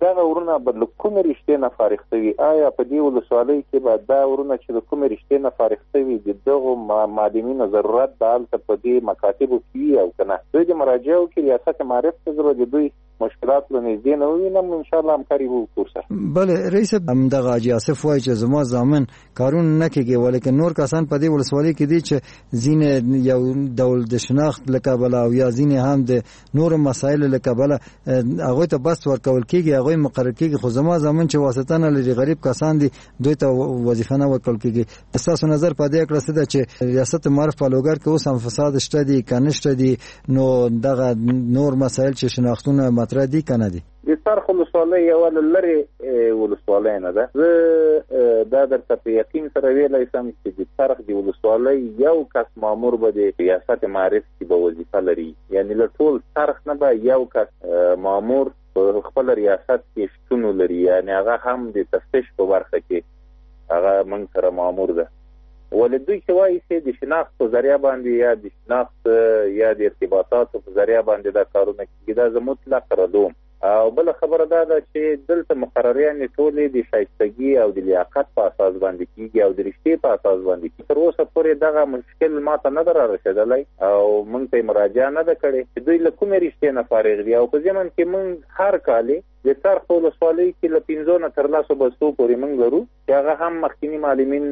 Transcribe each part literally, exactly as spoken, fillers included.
دغه ورونه به له کومې رشتې نه فارغ شوي؟ آیا په دې ولسوالۍ کې به دا ورونه چې د کومې رشتې نه فارغ شوي د دغو معلمینو ضرورت به هلته په دې مکاتبو کې وي او که نه؟ دوی د مراجعو کې ریاست معارف ته زه د دوی مشکلات له نږدې نه ووینم، انشاءالله همکاري به وکړو سره. بله رئیس صاحب، همدغه حاجي آصف وایي چې زما زامن کارونه نه کوي، ولیکن نور کسان په دې ولسوالۍ کې دي چې ځینې یو ډول د شناخت له کبله او یا ځینې هم د نورو مسایلو له کبله هغوی ته بس ورکول کېږي، هغوی مقرر کېږي، خو زما زامن چې واسطه نه لري، غریب کسان دي، دوی ته وظیفه نه ورکول کېږي. ستاسو نظر په دې کړه څه ده چې ریاست معارف په لوګر کې اوس هم فساد شته دي که نشته دي؟ نو دغه نور مسایل چې شناختونه مطرح دي که نه دي؟ د څرخ ولسوالۍ یوه له لرې ولسوالۍ نه ده. زه دا درته په یقین سره ویلی سم چې د څرخ د ولسوالۍ یو کس مامور به د ریاست معارف کې به وظیفه لري، یعنې له ټول څرخ نه به یو کس مامور په خپل ریاست کې شتون ولري، یعنې هغه هم د تفتیش په برخه کې هغه موږ سره مامور ده. ولې دوی چې وایي چې د شناخت په ذریعه باندې یا د شناخت یا د ارتباطاتو په ذریعه باندې دا کارونه کېږي، دا زه مطلق ردوم. او بل خبره دا ده چې دلته مقرریانې ټولې د شایستګي او د لیاقت په اساس باندې کېږي او د رشتې په اساس باندې کېږي. تر اوسه پورې دغه مشکل ما ته نه ده را رسېدلی او موږ ته یې مراجعه نه ده کړې چې دوی له کومې رشتې نه فارغ دي. او په ضمن کې موږ هر کال د څرخ په ولسوالۍ کې له پنځو نه تر لسو بستو پورې موږ لرو چې هغه هم مخکیني معلمین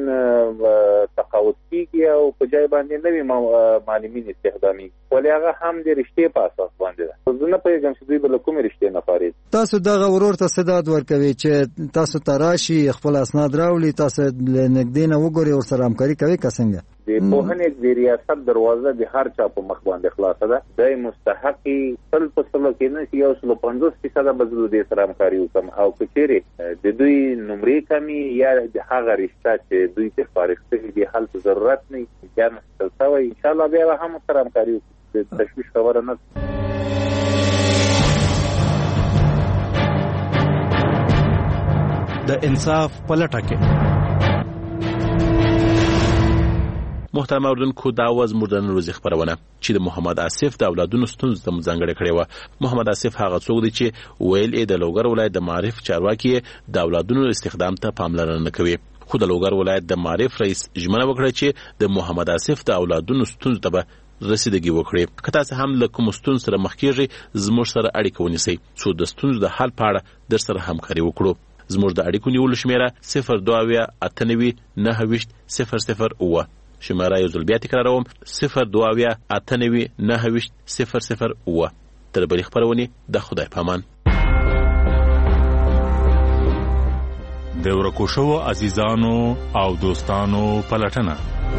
تقاعد کېږي او په ځای باندې نوي معلمین استخدامېږي، ولې هغه هم د رشتې په اساس باندې ده. زه نه پوهېږم چې دوی به له کومې رشتې نه فارغ. تاسو دغه ورور ته څه ډاډ ورکوي چې تاسو ته راشي خپل اسناد راوړي، تاسو له نږدې نه وګورئ، ورسره همکاري کوئ که څنګه؟ د پوهنې د ریاست دروازه د هر چا په مخ باندې خلاصه ده. دی مستحقي سل په سلو کې نه چې یو سلو پنځوس فیصده به زه د دې سره همکاري وکړم، او که چیرې د دوی نمرې کمي یا د هغه رشته چې دوی ته فارغ شوي دي هلته ضرورت نه وي یا نشتل شوی، انشاءالله بیا به هم سره همکاري وکړو. د تشویش خبره نه ده. د انصاف په لټه کې محترم اوریدونکو، دا و زموږ د نن ورځې خپرونه چې د محمد آصف د اولادونو ستونزو ته ځانګړې کړې وه. محمد آصف هغه څوک دی چې ویل یې د لوګر ولایت د معارف چارواکي د اولادونو استخدام ته پاملرنه نه کوي، خو د لوګر ولایت د معارف رئیس ژمنه وکړه چې د محمد آصف د اولادونو ستونزو ته به رسیدګي وکړي. که تاسو هم له کوم ستونزو سره مخ کېږئ، زموږ سره اړیکه ونیسئ څو د ستونزو د حل په اړه در سره همکاري وکړو. زموږ د اړیکو نیولو شمیره صفر دوه اویا اته نوي نهه ویشت صفر صفر اووه. شمیره یو ځل بیا تکراروم، صفر دوه اویا اته نوي نهه ویشت صفر صفر اووه. تر بلې خپرونې د خدای په امان. د ورکو شوو عزیزانو او دوستانو پلټنه.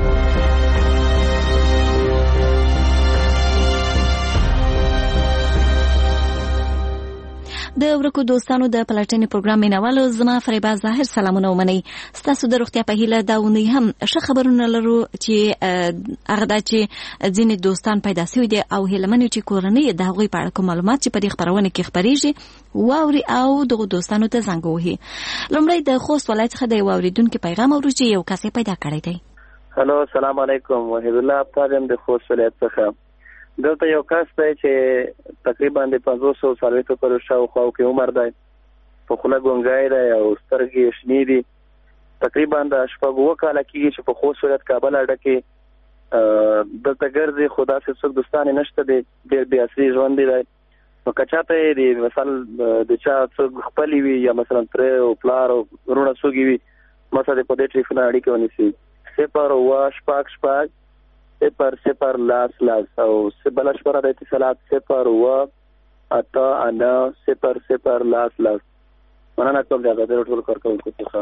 د ورکو دوستانو د پلټنې پروګرام مینوالو، زما فریبا ظاهر سلامونه ومنئ. ستاسو د روغتیا په هیله دا اونۍ هم ښه خبرونه لرو چې هغه دا چې ځینې دوستان پیدا شوي دي او هیلمن یو چې کورنۍ د هغوی په اړه کوم معلومات چې په دې خپرونه کې خپریږي واوري او دغو دوستانو ته زنګ ووهي. لومړی د خوست ولایت څخه د یو اورېدونکي پیغام اورو چې یو کس یې پیدا کړی دی. هلو، سلام علیکم. وحید الله ابطال یم د خوست ولایت څخه. دلته یو کس دی چې تقریبا د پنځوس او څلوېښتو کلو شاوخوا کې عمر دی، په خوله ګونګی دی او سترګې یې شنې دي. تقریبا د شپږ اووه کاله کېږي چې په خوست ولایت کابل اډه کې دلته ګرځي، خو داسې څوک دوستان یې نشته دی، ډېر بې اصلي ژوند دی. نو که چاته یې د مثلا د چا څوک خپلې وي یا مثلا تره او پلار او وروڼه څوک وي، مثلا په دې ټلیفون اړیکه ونیسي. صفر اووه شپږ شپږ صفر صفر لاس لاس او بله شمېره د اتصالات صفر اووه اته اته صفر صفر لاس لاس. مننه کوم د هغه ټول کارکوونکو څخه.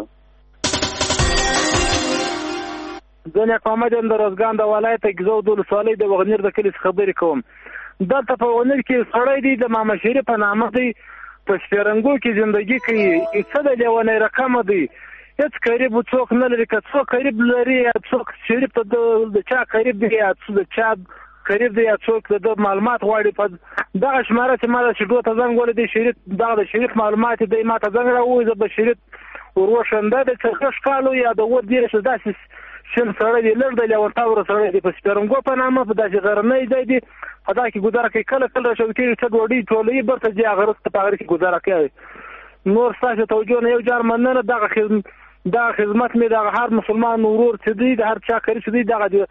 زه نیک محمد یم د روزګان د ولایت ګیزو د ولسوالۍ د وغنیر د کلي څخه خبرې کوم. دلته په وغنیر کې سړی دی د ماما شریف په نامه دی، په شپېرنګو کې زندګي کوي. څه د لیونۍ رقمه دی، هیڅ قریب څوک نه لري. که څوک قریب لري یا څوک شریف ته د چا قریب دی یا د چا قریب دی یا څوک د معلومات غواړي، په دغه شماره چې ما د شیدو ته زنګ ولیدی، شریف دغه د شریف معلومات دی ما ته زنګ راووی. زه به شریف وروښنده دی چې ښه ښکالو یا د اووه دېرش داسې شین سړی دی، لږ د لیونتاوره سړی دی، په سپېرنګو په نامه په داسې غرنی ځای دی، په دا کې ګزاره کوي. کله کله راشد کېږي څه ډوډۍ ټولوي، برته ځي هغه رسته په هغه کې ګزاره کوي. نور ستاسو توجه نه یو جار مننه. دغه خدمت دغه خدمت مې دغه هر مسلمان ورور چې دی د هر چا کړی چې دی دغه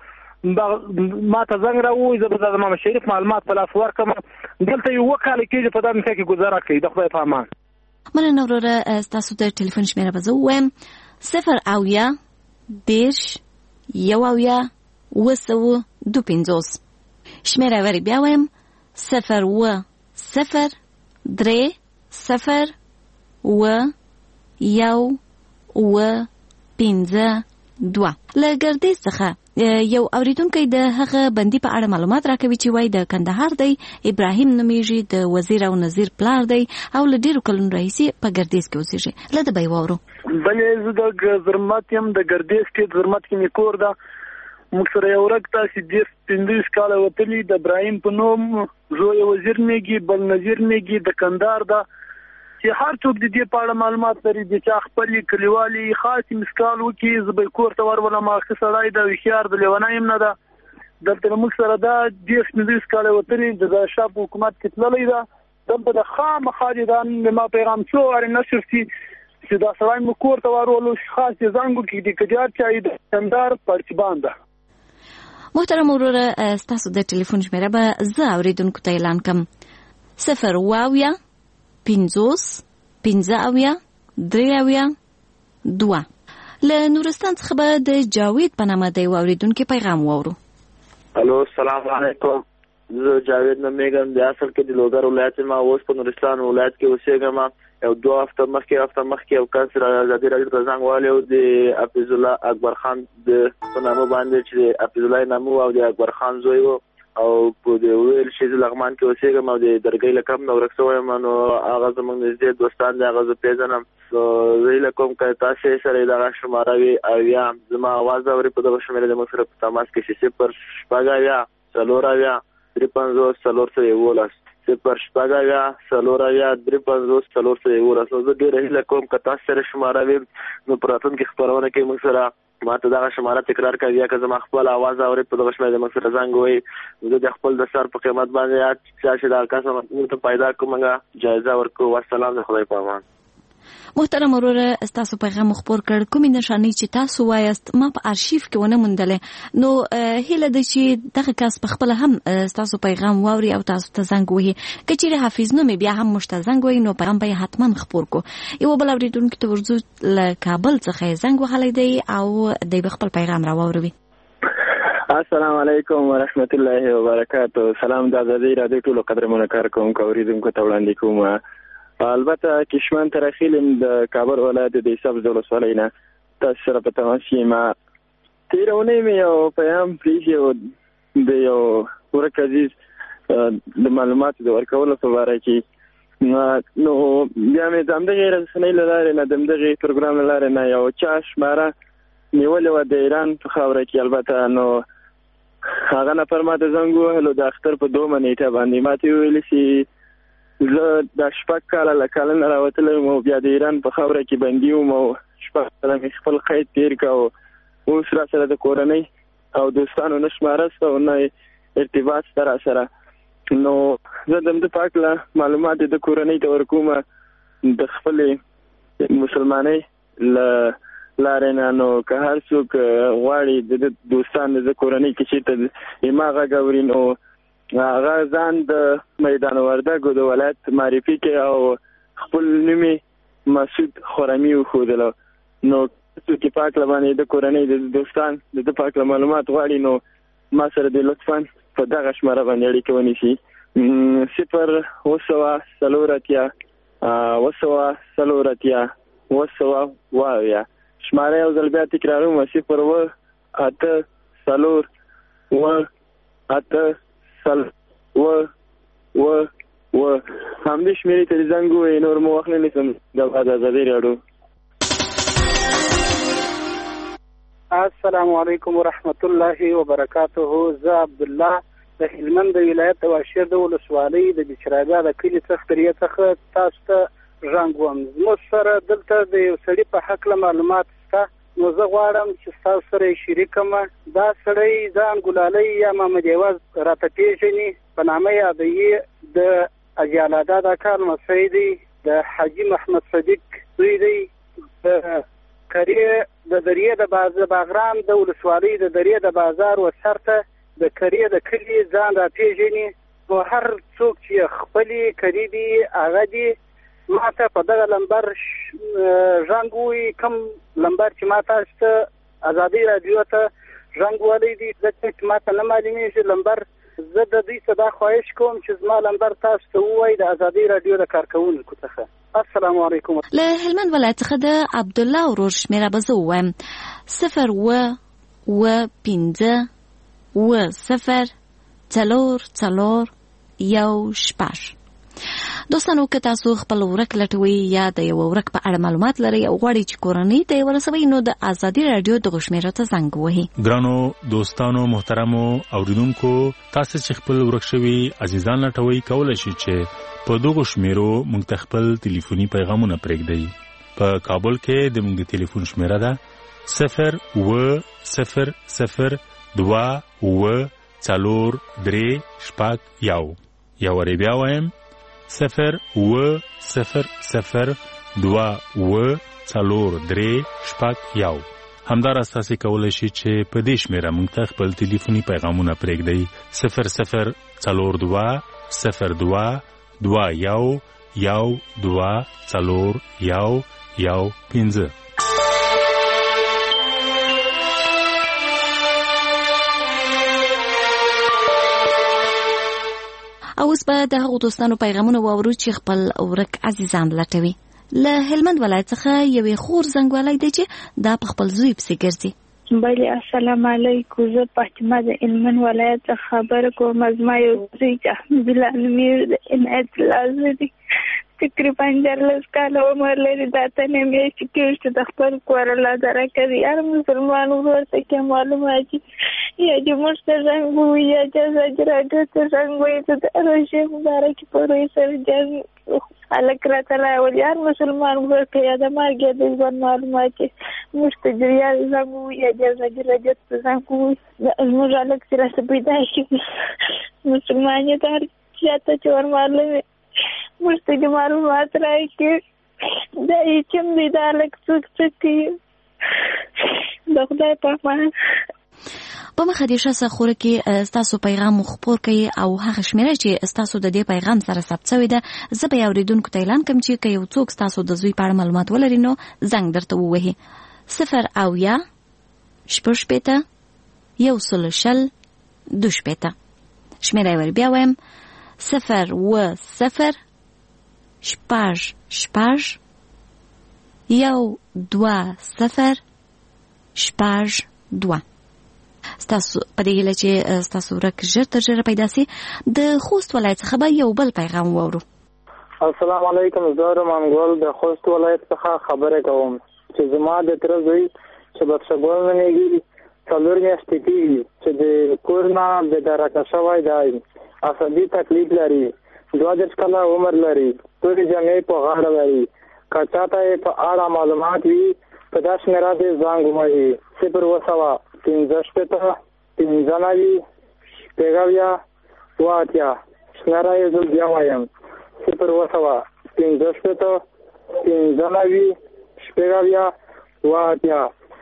ما ته زنګ راووي، زه به د امام شریف معلومات په لاس ورکړم. دلته یو کال کېږي په دغه ځای کې ګزاره کوي. د خدای په امان. مننه وروره. ستاسو د ټلیفون شمیره به زه ووایم: صفر اویا دېرش یو اویا اوه سوه دوه پنځوس. شمیره ورې بیا وایم: صفر اوه صفر درې صفر اوه یو اوه پنځه دوه. له ګردیز څخه یو اوریدونکی د هغه بندي په اړه معلومات راکوي چې وایي د کندهار دی، ابراهیم نومیږي، د وزیر او نظیر پلار دی او له ډېرو کلونو راهیسې په ګردیز کې اوسېږي. له ده به یې واورو. بلې زه د زرمت یم، د ګردیز کې زرمت کې مې کور ده. موږ سره یو ورک تاسې دېرش پنځوس کاله وتلي. د ابراهیم په نوم زوی وزیر میږي، بل نظیر میږي، د کندهار ده. چې هر څوک د دې په اړه معلومات لري، د چا خپلې کلیوالي خاص مسکال وکړي، زه به کور ته ورولم. ښه سړی ده، هوښیار د لیونی هم نه ده. دلته موږ سره دا دېرش پنځوس کاله وتلي د ظاهرشاه په حکومت کې تللی ده. دلته د خامخا دې دا ما پیغام څو وارې نشر شي چې دا سړی مو کور ته ورولو، خاص یې زنګ وکړي د کجار چا یې د کندهار پړچبان ده. محترم وروره، ستاسو د ټلیفون شمیره به زه اوریدونکو ته اعلان کړم: صفر اوه اویا پنځوس پنځه اویا درې اویا دوه. له نورستان څخه به د جاوید په نامه د یو اوریدونکي پیغام واورو. الو، السلام علیکم. زه جاوید نومیږم، د اصل کې د لوګر ولایت ما اوس په نورستان ولایت کې اوسېږم. یو دوه هفته مخکې هفته مخکې یو کس را ازادي راډیو ته زنګ والی و، د حفیظ الله اکبر خان د په نامه باندې چې د حفیظ الله نامه او د اکبر خان زوی و، او په د ویل شي د لغمان کې اوسېږم او د درګۍ له کم نه ورک شوی یم. نو هغه زموږ نږدې دوستان دی، هغه زه پېژنم. نو زه هیله کوم که تاسې سره دغه شماره وي او یا زما اواز اوري په دغه شمېره زموږ سره په تماس کې شي: صفر شپږ اویا څلور اویا درې پنځوس څلور سوه یولس. صفر شپږ اویا څلور اویا درې پنځوس څلور سوه یولس. نو زه ډېره هیله کوم که تاسو سره شماره وي نو په راتلونکي خپرونه کې موږ سره ما ته دغه شماره تکرار کوي، یا که زما خپل اواز اوري په دغه شمېره زموږ سره زنګ ووهي. زه د خپل د سر په قیمت باندې چا چې دغه کس موږ ته پیدا کړو موږ جایزه ورکړو. والسلام، د خدای په امان. محترم وروره، ستاسو پیغام خپور کړ. کومې نښانې چې تاسو وایاست ما په ارشیف کې ونه موندلې، نو هیله ده چې دغه کس په خپله هم ستاسو پیغام واوري او تاسو ته زنګ ووهي. که چیرې حافظ نومې بیا هم موږ ته زنګ ووهي نو پیغام به یې حتما خپور کړو. یو بل اورېدونکي ته ورځو، له کابل څخه یې زنګ وهلی دی او دی به خپل پیغام راواوروي. السلام علیکم ورحمت الله وبرکاته. سلام د ازادي راډیو ټولو قدرمنو کارکوونکو اوریدونکو ته وړاندې کوم. البته کشمن ترخیلم د کابل ولایت د سبز ولسوالۍ نه تاسو سره په تماس یم. تېره اونۍ مې یو پیغام پرېښی و د یو ورک عزیز د معلوماتو د ورکولو په باره کې. نو بیا مې د همدغې رسنۍ له لارې نه د همدغې پروګرام له لارې نه یو چا شماره نیولې وه د ایران په خاوره کې. البته نو هغه نفر ما ته زنګ ووهلو د اختر په دومه نیټه باندې. ما ته ویلي چې زه د شپږ کاله له کاله نه راوتلی وم او بیا د ایران په خاوره کې بندي وم او شپږ کاله مې خپل قید تېر کړ. اوس را سره د کورنۍ او دوستانو نه شماره شته او نه ارتباط شته را سره. نو زه د همده په هکله معلومات د کورنۍ ته ورکوم د خپلې مسلمانۍ له لارې نه. نو که هر څوک غواړي د دوستان د کورنۍ کې چېرته زما غږ اوري نو هغه ځان د میدان وردګو د ولایت معرفي کې او خپل نوم یې مسعود خرمي وښودلو. نو څوک یې په هکله باندې د کورنۍ د دوستان د ده په هکله معلومات غواړي نو ما سره د لطفا په دغه شماره باندې اړیکه ونیسي: صفر اوه سوه څلور اتیا اوه سوه څلور اتیا اوه سوه اوه اویا. شماره یو ځل بیا تکراروم: صفر اوه اته څلور اوه اته سل و و و. همدې شمېرې ته زنګ ووهئ، نور مو وخت نه نیسم. د ازادي راډیو. السلام علیکم ورحمت الله وبرکاته. زه عبدالله د هلمند د ولایت د واشیر د ولسوالۍ د بچرابیا د کلي څخترې څخه تاسو ته زنګ وم. زموږ سره دلته د یو سړي په هکله معلومات شته، نو زه غواړم چې ستاسو سره یې شریکم. دا سړی ځان ګلالۍ یا محمد یواز راته پېژني، په نامه یادوي. د اجالادا دا کار مسوی دی. د حاجی محمد صدیق دوی دی د کریه د دریه د بازار باغرام د ولسوالۍ د دریه د بازار وسرته د کریه د کلی ځان را پیژني او هر څوک چې خپلې کری دي هغه دي ماته په دغه لمبر ژوند وي کوم لمبر چې ماته ست ازادي رادیو ته ژوند ولې دي ځکه ماته نه معلومیږي لمبر زه د دې صدا خواهش کوم چې زما لمبر تاسو ته ووایي د ازادي رادیو د کارکونکو څخه. السلام علیکم. له هلمند ولایت څخه د عبد الله ورور شمیره به زه ووایم صفر و و پنځه و صفر څلور څلور یو شپږ. دوستانو که تاسو خپل ورک لټوي یا د یو ورک په اړه معلومات لرئ او غواړئ چې کورنۍ ته ورسوي نو د ازادي رادیو د شمیره ته زنګ ووهئ. ګرانو دوستانو محترمو اوریدونکو تاسو چې خپل ورک شوي عزیزان لټوي کولای شئ چې په دغه شمیرو موږ ته خپل ټلیفوني پیغامونه پرېږدئ. په کابل کې د موږ ټلیفون شمیره ده صفر و صفر صفر دوه و څلور درې شپږ یو. یا وری بیا وایم صفر و صفر صفر دوه و څلور درې شپږ یو. همداراز تاسو کولای شئ چې په دې شمیره موږ ته خپل ټلیفوني پیغامونه پرېږدئ صفر صفر څلور دوه صفر دوه دوه یو یو دوه څلور یو یو پنځه. اوس به د هغو دوستانو پیغامونه واورو چې خپل ورک عزیزان لټوي. له هلمند ولایت څخه یوې خور زنګوالی دی چې دا په خپل زوی پسې ګرځي. بله السلام علیکم. زه فاطمه د هلمند ولایت څخه خبره کوم. زما یو زوی چې احمدالله نومېږي د عنایت الله زوی دی تقریبا دیارلس کاله عمر لري. دا ته نه میاشتې کېږي چې د خپل کور الله دره کوي. هر مسلمان ورور ته کې معلومات یا چې موږ ته زنګ ووایي یا چې ازادي راډیو ته زنګ ووایي ته د روژې مبارکې په روی سره جذب هلک راته راولي. هر مسلمان ورور ته یا د مرګ یا د ژوند معلومات موږ ته جریان زنګ ووایي یا چې ازادي راډیو ته زنګ ووایي. زموږ هلک چې راته پیدا شي مسلمان یې د هر چا ته چې ور معلوم موږ ته د معلومات راکړي دا یې کوم دی دا هلک څوک څه کوي د خدای په امان. په مخه دې ښه خوره کې ستاسو پیغام خپور کړئ او هغه شمیره چې ستاسو د دې پیغام سره ثبت شوی ده زه به اوریدونکو ته اعلان کوم چې که یو څوک ستاسو د زوی په اړه معلومات ولري نو زنګ درته ووهي صفر اویا شپږ شپېته یو سل شل دوه شپېته. شمیره یې ور بیا وایم صفر و صفر شپږ شپږ یو دوه صفر شپږ دوه. ستاسو په دې هیله چې ستاسو ورک ژر تر ژره پیدا سي. د خوست ولایت څخه به یو بل پیغام واورو. السلام علیکم. زه رحمان ګل د خوست ولایت څخه خبره کوم چې زما د تر زوی چې بخښګل نومېږي څلور میاشتې کېږي چې د کور نه بېدرکه شوی دی. عصبي تکلیف لري. دوه دېرش کاله عمر لري. ټولې جامې په غاړه لري. که چاته یې په اړه معلومات وي په دا شمېره دې زنګ ووهي صفر اووه سوه پنځه شپېته پنځه نوي شپږ اویا اووه اتیا. شمېره یې زه بیا وایم صفر اووه سوه پنځه شپېته پنځه نوي شپږ اویا اووه اتیا.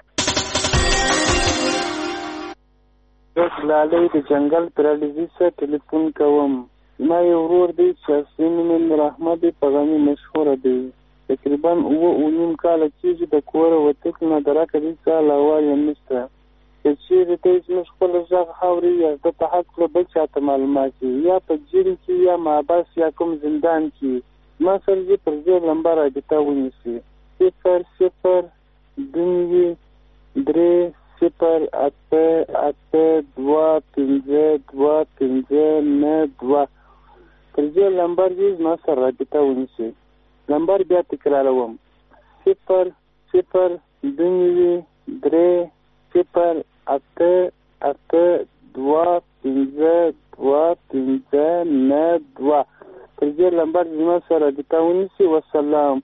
زه لالی د جنګل پرالېزي څخه ټلیفون کوم. ما یو ورور دی چې اصلي نوم یې نور احمد دی په غني مشهوره دی. تقریبا اووه اوه نیم کاله کېږي د کوره وتلو نه د رکه دې څه علاوه یې نشته. که چېرې دی زموږ خپل غږ اوري یا د په هکله بل چا ته معلومات وي یا په جیل کې یا محبس یا کوم زندان کې ما سره دې پر دې لمبه رابطه ونیسي صفر صفر دوه درې صفر اته اته دوه پنځه دوه پنځه نه دوه پر دې لمبر دې ما سره رابطه ونیسي. لمبر بیا تکراروم صفر صفر دوه درې صفر اته اته دوه پنځه دوه پنځه نه دوه پر دې لمبر زما سره رابطه ونیسي. والسلام.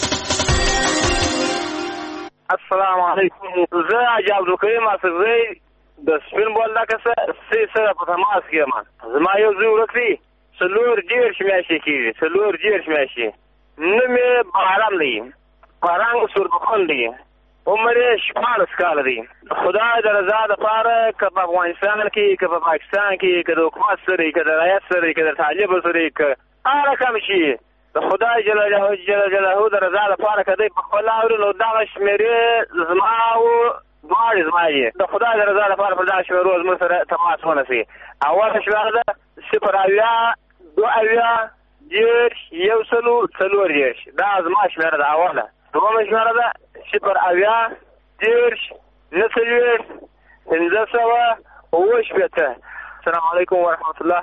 السلام علیکم. زه عجاب کریم اسدزی د سپین بولدکه سره سره په تماس کې یم. زما یو زوی ورک دی څلور دېرش میاشتې کېږي څلور دېرش میاشتې. نوم یې بهرام دی، فرهنګ سوربخون دی، عمر یې شپاړس کاله دی. خدای د رضا دپاره که په افغانستان کې که په پاکستان کې که د حکومت سره که د رعیت سره که د طالب سره که هر رقم شي د خدای جل جلاله د رضا دپاره که دی په خپل اوري نو دغه شمېرې زما او دواړې زما یې د خدای د رضا دپاره پر دغه شمېرو زموږ سره تماس ونیسي. اوله شمېره ده صفر اویا دوه اویا دېرش یو سلو څلور دېرش، دا زما شمېره ده اوله. دومه شمېره ده صفر اویا دېرش نهه څلوېښت پنځه سوه اوه شپېته. السلام علیکم ورحمت الله.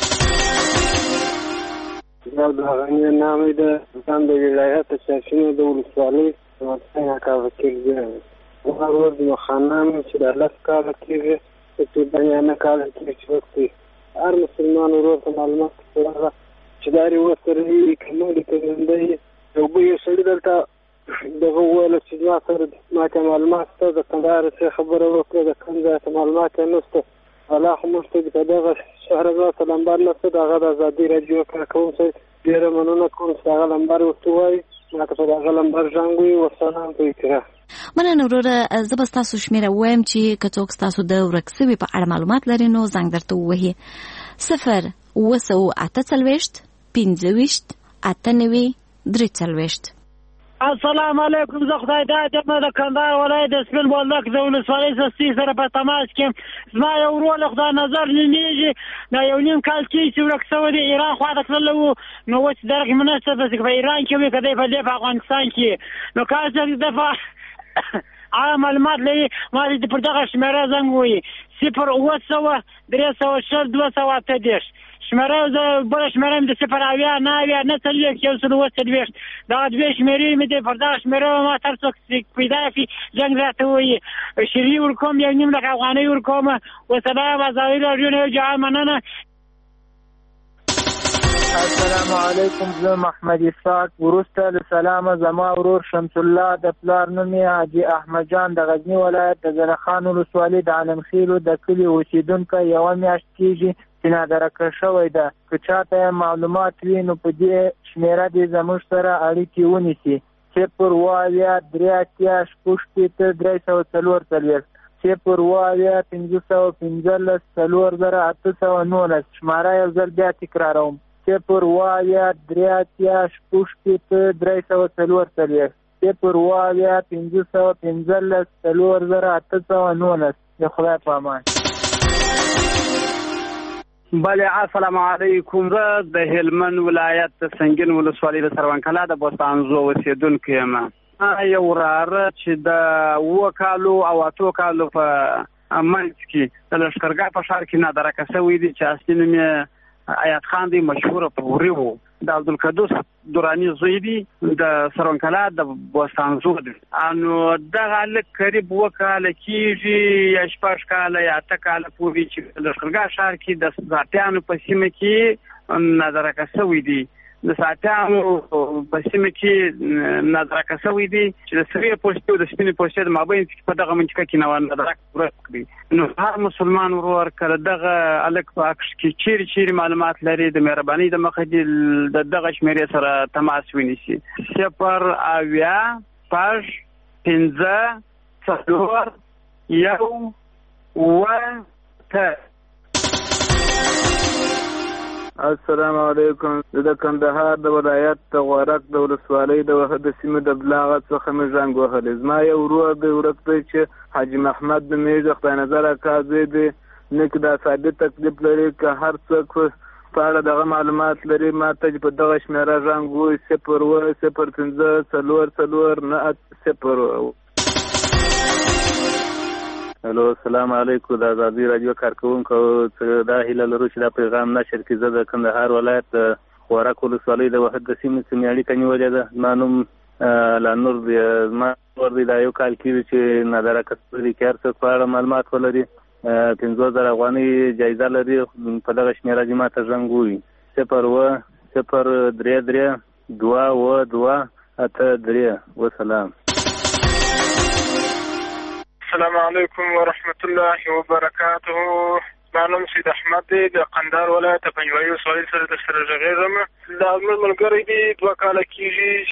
دا د غنی نامې ده ځان د ولایت شاشینه د ولسوالۍ څنګه کار کوي. هغه ورځ مخانام چې د لاس کار کوي چې باندې نه کار کوي چې هر مسلمان ورو ته معلومات ورکړه چې داري وسره کومه کوي یو به سړی دلته دغه ویل چې ما سره ما ته معلومات ته د کندهار څخه خبره وکړه د کندهار معلومات نشته الله خو مستګ ته دغه شهرزاد لمبر نشته دغه د ازادي رادیو کارکون سره ډیره مننه کوم چې هغه لمبر وستوي ما ته دغه لمبر ژوندوي والسلام علیکم. مننه وروره. زه به ستاسو شمېره ووایم چې که څوک ستاسو د ورک سوي په اړه معلومات لري نو زنګ درته ووهي. صفر اوه سوه اته څلوېښت پنځه ویشت اته نوي درې څلوېښت. السلام علیکم. زه خدای داد یم د کندهار ولایت د سپین بولدک د ولسوالۍ سستي سره په تماس کې. زما یو ورور له خدای نظر نومیږي، دا یو نیم کال کېږي چې ورک شوی دی، ایران خوا ته تللی و. نو اوس درک مې نشته چې په ایران کې وي که دی په دې په افغانستان کې. نو کله چې دفعه هغه معلومات لري ما دې پر دغه شمېره زنګ ووهي صفر اوه سوه درې سوه شل دوه سوه اته دېرش. شمېره زه بله شمېره مې د صفر اویا نهه اویا نهه څلوېښت یو سل اوه څلوېښت دغه دوې شمېرې مې دې پر دغه شمېره ما هر څوک پیدا شي زنګ راته ووهي. شیري ورکوم یو نیم لک افغانۍ ورکوم. وسلام. ازادي راډیو نه جهان مننه. السلام علیکم. زه محمد اسحاق. وروسته له سلامه زما ورور شمس الله د پلار نوم یې حاجي احمد جان د غزني ولایت د زرخان ولسوالۍ د عالمخیلو د کلي اوسېدونکی یوه میاشت کېږي چې نادرکه شوی ده. که چاته معلومات وي نو په دې شمېره دې زموږ سره اړیکې ونیسي. صفر اوه اویا درې اتیا شپږ شپېته درې سوه څلور څلوېښت صفر اوه اویا پنځه سوه پنځلس څلور زره اته سوه نولس. شماره یو ځل بیا تکراروم صفر اوه اویا درې اتیا شپږ شپېته درې سوه څلور څلوېښت صفر اوه اویا پنځه سوه پنځلس څلور زره اته سوه نولس. د خدای په امان. بله السلام علیکم. زه د هلمند ولایت د سنګین ولسوالۍ د سروانکلا د بوستانزو اوسېدونکی یم. یو وراره چې د اوه کالو او اتو کالو په منځ کې د لښکرګاه په ښار کې نادرکه شوی دی چې اصلي نوم یې آیات خان دی، مشهوره پوري و. د عبدالقدوس دراني زوی دی، د سروانکلا د بوستانزو دی. نو دغه هلک قریب اوه کاله کېږي یا شپږ کاله یا اته کاله پورې چې د لښکرګاه ښار کې د ساتیانو په سیمه کې نادرکه شوی دی. د ساتیانو په سیمه کې نادرکه شوی دی چې د سرې پوستې او د سپینې پوستې د مابین کې په دغه منطقه کې نو نادرکه ورک کړي. نو هر مسلمان ورور کله دغه هلک په عکس کې چیرې چیرې معلومات لري د مهربانۍ د مخه د دغه شمېرې سره تماس ونیسي. صفر اویا شپږ پنځه څلور یو اووه ته. السلام علیکم. زه د کندهار د ولایت د غورک د ولسوالۍ د وحد سیمې د بلاغت څخه مې زنګ وهلی. زما یو ورور دی ورک دی چې حاجي محمد نومیږي، خدای نظر اکا زوی دی. نه که دا ثابت تکلیف لري که هر څوک په اړه دغه معلومات لري ما ته په دغه شمېره زنګ ووهي صفر اووه صفر پنځه څلور څلور نهه صفر. هلو السلام علیکم. د ازادي راډیو کارکوونکو دا هیله لرو چې دا پیغام نشر کړي. زه د کندهار ولایت د غورک ولسوالۍ د وحد د سیمې څخه اړیکه نیولې ده. زما نوم لانور دی. زما ورور دی دا یو کال کېږي چې نادرکه شوی دی. که هر څوک په اړه معلومات ولري پنځوس زره افغانۍ جایزه لري. په دغه شمېره دې ما ته زنګ ووهي صفر اووه صفر درې درې دوه اووه دوه اته درې. وسلام. السلام علیکم ورحمت الله وبرکاته. ما نوم سید احمد دی د قندهار ولایت پنجوایي ولسوالۍ سره درسره غږېږم. دا زموږ ملګری دی دوه کاله کېږي